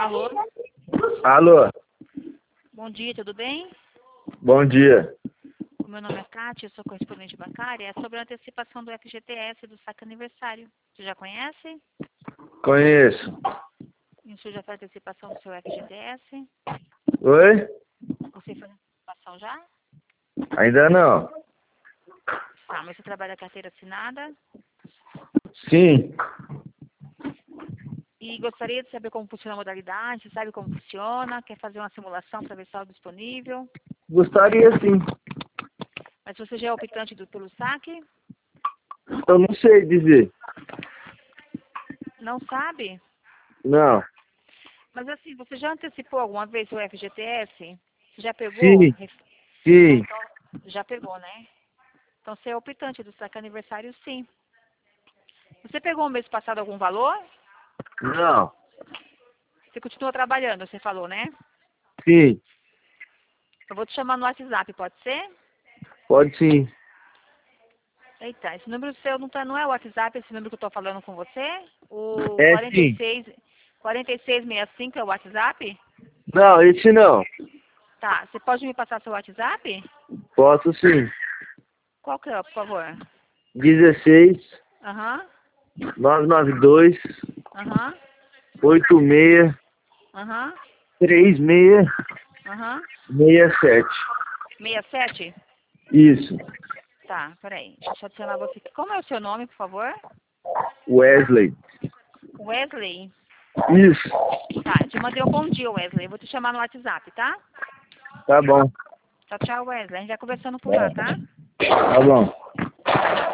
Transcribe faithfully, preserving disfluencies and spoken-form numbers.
Alô? Alô? Bom dia, tudo bem? Bom dia. O meu nome é Kátia, eu sou correspondente bancária. É sobre a antecipação do F G T S do saque aniversário. Você já conhece? Conheço. E o senhor já fez a antecipação do seu F G T S? Oi? Você fez a antecipação já? Ainda não. Tá, mas você trabalha a carteira assinada? Sim. E gostaria de saber como funciona a modalidade, você sabe como funciona, quer fazer uma simulação para ver se está disponível. Gostaria sim. Mas você já é optante do, pelo saque? Eu não sei dizer. Não sabe? Não. Mas assim, você já antecipou alguma vez o F G T S? Você já pegou? Sim. Ah, Sim. então, já pegou, né? Então você é optante do saque aniversário, sim. Você pegou o mês passado algum valor? Não. Você continua trabalhando, você falou, né? Sim. Eu vou te chamar no WhatsApp, pode ser? Pode sim. Eita, esse número seu não, tá, não é o WhatsApp, esse número que eu tô falando com você? O É quarenta e sim. seis, quarenta e seis sessenta e cinco é o WhatsApp? Não, esse não. Tá, você pode me passar seu WhatsApp? Posso sim. Qual que é, por favor? dezesseis, Aham, novecentos e noventa e dois, aham, oitenta e seis, aham, trinta e seis, aham. sessenta e sete. sessenta e sete? Isso. Tá, peraí, deixa eu só adicionar você aqui. Como é o seu nome, por favor? Wesley. Wesley. Isso. Tá, te mandei um bom dia, Wesley. Eu vou te chamar no WhatsApp, tá? Tá bom. Tchau, tchau, Wesley. A gente vai conversando por lá, tá? Tá bom.